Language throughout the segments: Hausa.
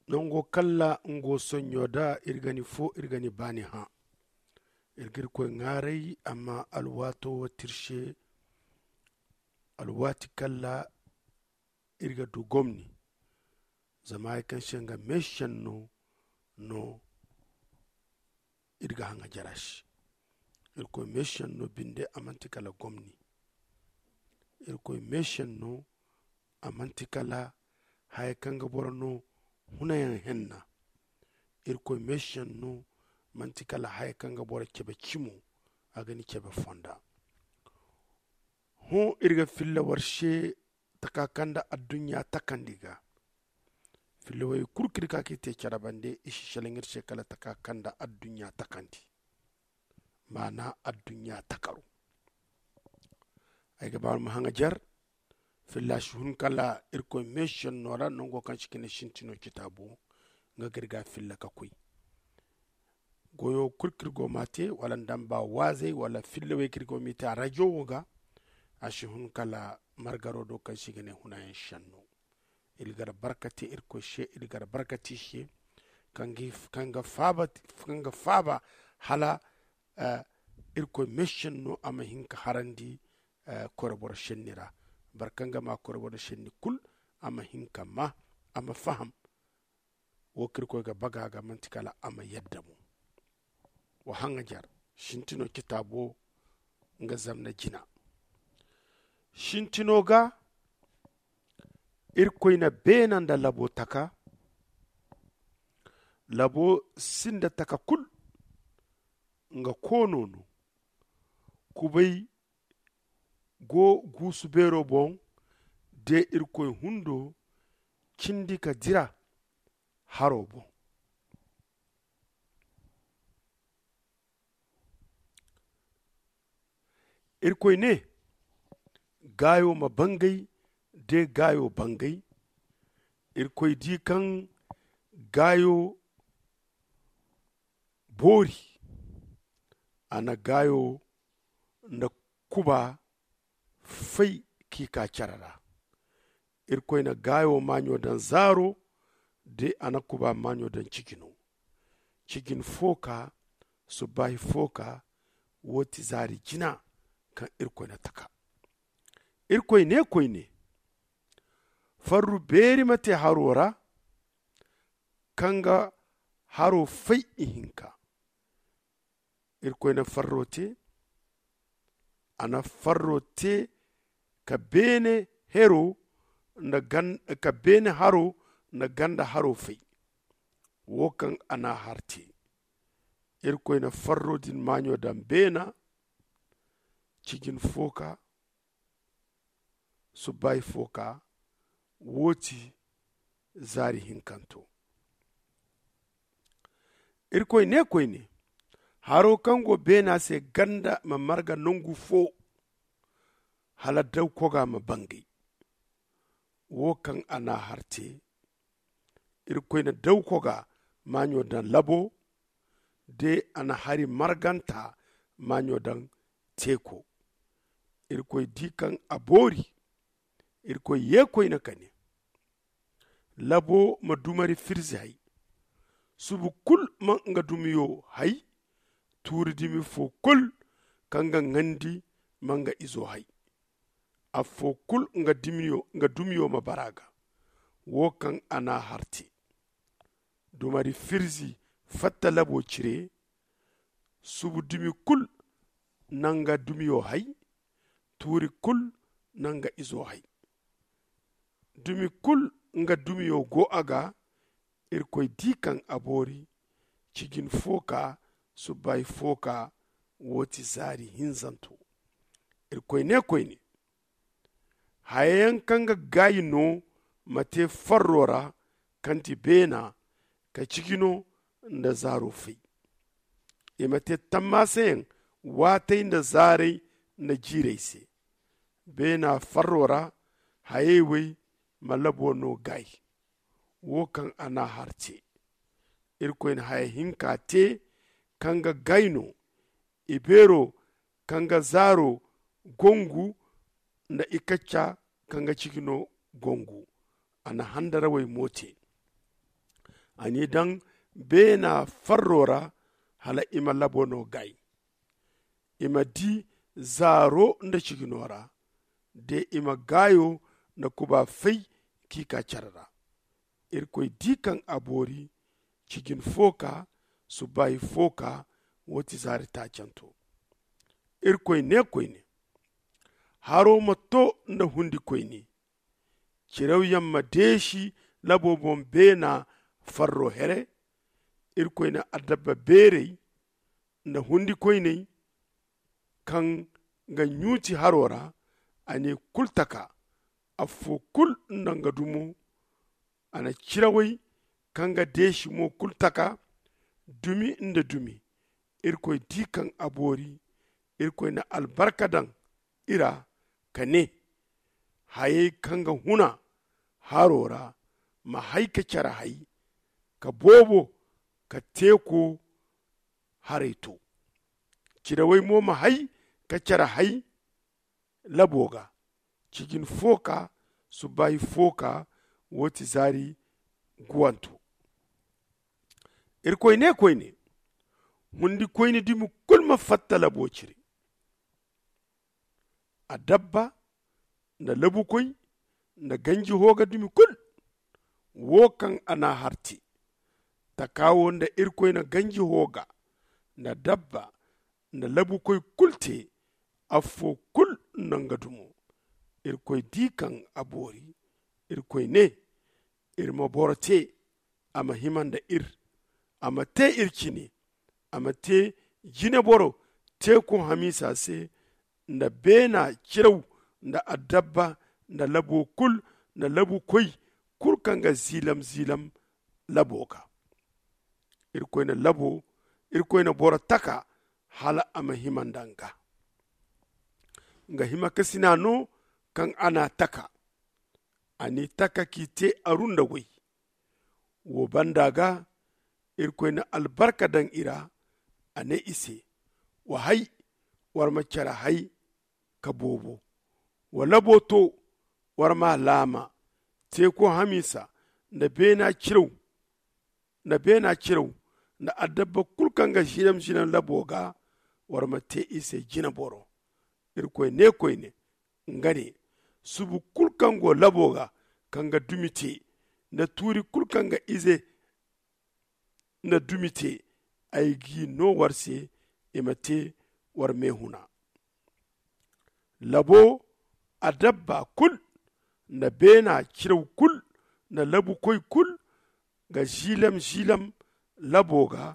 nongo kalla ngo sonyoda irgani fo irgani bani ha irgir ko ngarey amma alwato watirshe alwati kalla irga du gomni zama kan shenga meshan no irga hanga jarash irko meshan no binde amanti kala gomni irko meshan no amanti kala hay kanga borno hunayan henna irko meshan no manti kala hay kanga bora kebe chimo agani kebe fonda ho irga filla warshe takakanda adunya takandiga filla way kurkirka kite charabande ishi shalingir shekala takakanda adunya takandi mana adunya takaru ay gabar mahanga jar filla shun kala irko meshan nora nongo kan shikine shintino kitabu nga girga filla kakui goyo kurkirgo mate wala ndamba waze wala filla way kirgo mite a radio woga ashihun kala margaro do kan shigene hunayen shanno ilgar barkati irko she ilgar barkati she kanga faba hala irko meshan no ama hinka harandi korobor shennira barkanga ma korobor shenni kul ama hinka ma ama faham wokir ko ga baga ga mantikala ama yaddamu wa hanga jar shintino kitabo nga zamna jina shintino ga irkoina benanda labo taka labo sinda taka kul nga kononu kubai go gusu bero bon de irkoi hundo kindi ka dira haro bon irkoi ne gayo ma bangai de gayo bangai irkoi di kan gayo bori ana gayo na kuba fai kika carara irkoi na gayo manyo dan zaro de ana kuba manyo dan cikin foka su bai foka woti zari jina kan irkoi na taka irkoi ne farru beri mate harora kanga haro fai ihinka irkoi na farrote ana farrote ka bene hero na ka bene haro na ganda haro fai wokan ana harte irkoi na farrodin manyo dan bena cikin foka su bai foka woti zari hinkanto irkoi ne haro kango bena se ganda ma marga nungu fo hala daw koga ma bangi wokan ana harte irkoi na daw koga manyo dan labo de ana hari marganta manyo dan teko irkoi dikan abori irkoi yekoi na kane labo madumari firzi hay subu kul man nga dumiyo hay turi dimi fo kul kanga ngandi manga izo hay a fo kul nga dumiyo ma baraga wokan ana harti dumari firzi fatta labo cire subu dimi kul nanga dumiyo hay turi kul nanga izo hay dumi kul nga dumiyo go aga irkoi dikan abori cigin foka su bai foka woti zari hinzanto irkoi ne hayan kanga gayi no mate farrora kanti bena ka cigino nda zaro fai mate tammasen watai nda zare na jireise bena farrora hayewai malabo no gai wokan ana harce irkoin hay hinka te kanga gaino ibero kanga zaro gongu na ikacha kanga cikino gongu ana handara wai mote ani dan bena farrora hala ima labono gai ima di zaro nda chiginora de ima gayo na kuba fai kika charra irkoy dikan abori chigin foka su bai foka woti zari ta canto irkoy ne haro mato nda hundi koy ne cirew yamma deshi labobon bena farro here irkoy na adabba berey nda hundi koy ne kan ga nyuti harora ani kultaka afo kul nanga dumo ana cirawai kanga deshi mo kultaka dumi inda dumi irkoy dikan abori irkoy na albarka dan ira kane haye kanga huna harora ma haika cara hay ka bobo ka teko hareto cirawai mo ma hay ka cara hay laboga cikin foka su bayi foka woti zari guwanto irkoy ne hundi koyni dimu kulma fatta labo ciri a dabba na labu koy na ganji hoga dimi kul wokan ana harti ta kawo da irkoy na ganji hoga na dabba na labu koy kulte afo kul nanga dumo irkoy dikan abori irkoy ne irma borate ama himanda ama te irkini ama te jine boro te ko hamisa se nda bena cirew nda adabba nda labo kul na labu koy kurkanga zilam laboka irkoy na labo irkoy na bora taka hala ama himandanga nga hima kasina no kan ana taka ani taka kite arunda wai wo bandaga irkoy na albarka dan ira ane ise wa hay war macara hay ka bobo wa laboto war ma lama te ko hamisa na bena cirew na adabba kulkanga shiram laboga war ma te ise jina boro irkoy ne ngane subu kulkango laboga kanga dumite na turi kulkanga ize na dumite aigi no warse imate war mehuna labo adabba kul na bena cirew kul na labu koy kul ga jilam laboga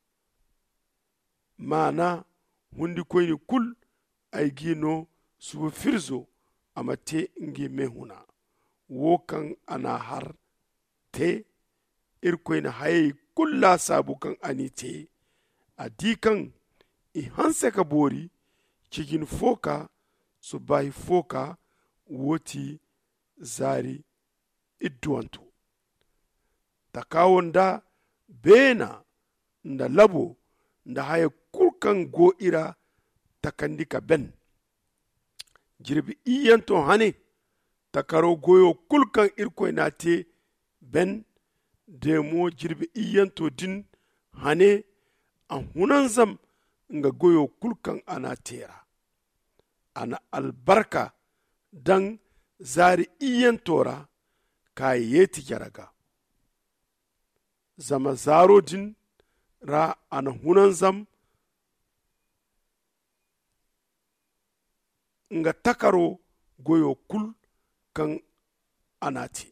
mana hundi koyni kul aigi no subu firzo amate ngi mehuna wokan ana har te irkoy na haye kulla sabu kan anite a dikan i hanse ka bori cigin foka su bayi foka woti zari idduwanto ta kawon da bena nda labo nda haye kurkan go ira takandika ben jirbi iyanto hane takaro goyo kulkan irkoy nate ben demo jirbi iyanto din hane an hunan zam nga goyo kulkan ana tera ana albarka dan zari iyantora kayi yeti jaraga zama zaro din ra ana hunan zam nga takaro goyo kul kan anati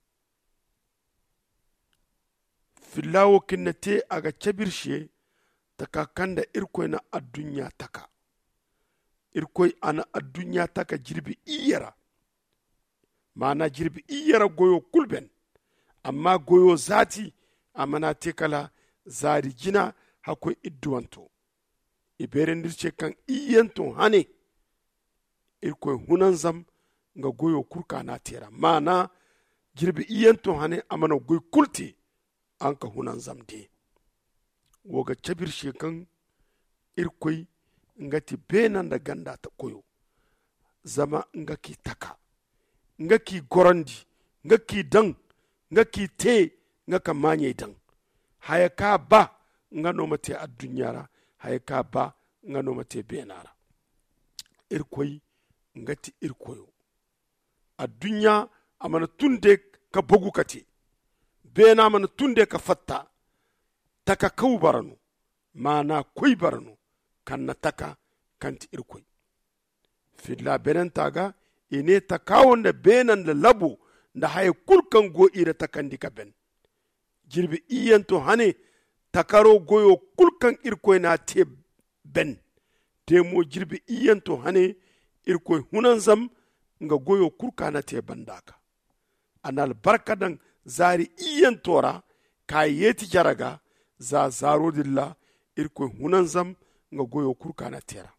fillawo kinnate aga cabirshe taka kanda irkoy na addunya taka irkoy ana addunya taka jirbi iyara mana jirbi iyara goyo kulben amma goyo zati amana tekala zari jina hakoy idduwanto iberendirce kan iyanto hane irkoy hunan zam nga goyo kurka na tera mana jirbi iyanto hane amana goy kulti anka hunan zam de woga cabir shekan irkoy ngati benan da ganda ta koyo zama ngaki taka ngaki gorandi ngaki dan ngaki te nga ka manye dan haya ka ba nga no mate a dunyara haya ka ba nga no mate benara irkoy ngati irkoyo a dunya amana tunde ka bogu kati bena mana tunde ka fatta taka kau baranu mana koy baranu kanna taka kanti irkoy filla benen taga ine takawon da benan da labu da haye kulkan go ira takandi ka ben jirbi iyanto hane takaro goyo kulkan irkoy na te ben temo jirbi iyanto hane irkoy hunanzam nga goyo kurka na te bandaka anal barkadan zari iyantora ka yeti jaraga za zaro dilla irkoy hunanzam nga goyo kurka na tera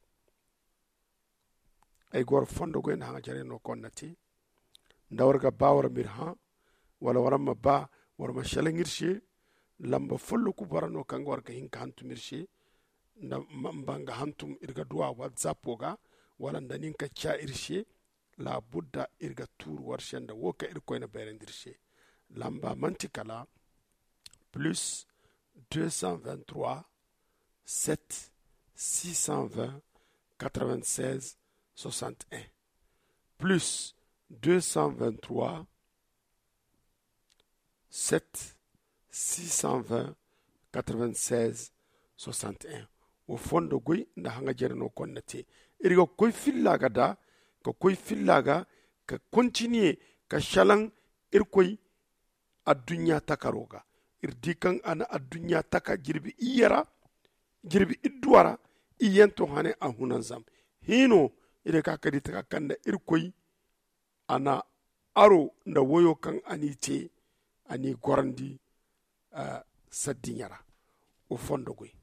ay gor fondo go en hanga jare no konnati ndawarga bawara mir ha wala warama ba warma shalangirshi lamba follo ku barano kan warga hinka hantu mirshi nda mbanga hantum irga duwa whatsapp ga wala ndaninka cha irshi la budda irga tour warshenda woka irkoyna berendirshi lamba mantikala plus 223 7 620 96 61 plus 223 7 620 96 61 o fondo goy nda hanga jerno konnate irigo koy fillaga da ko koy fillaga ka continue ka shalang irkoy addunya takaroga irdikan ana addunya taka jirbi iyara jirbi idduwara iyento hane a hunanzam hino ire ka kadi taka kanda irkoy ana aro nda woyo kan ani te ani gorandi saddinyara o fondo goy